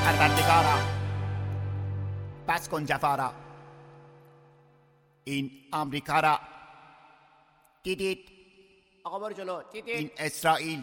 پروردگارا بس کن جفا را. این آمریکا را دیدید؟ آقا برو جلو. دیدید؟ این اسرائیل.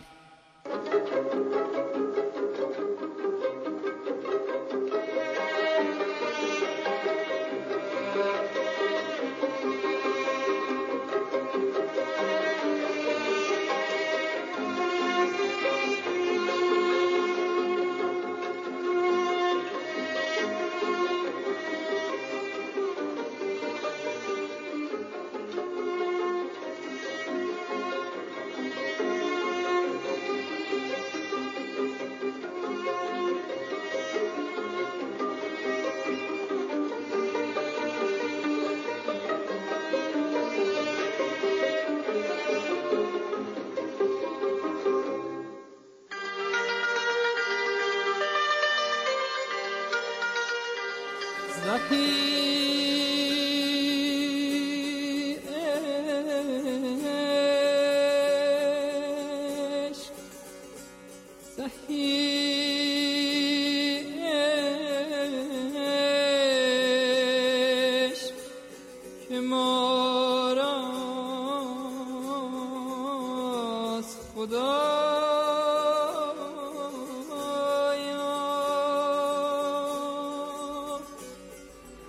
خدا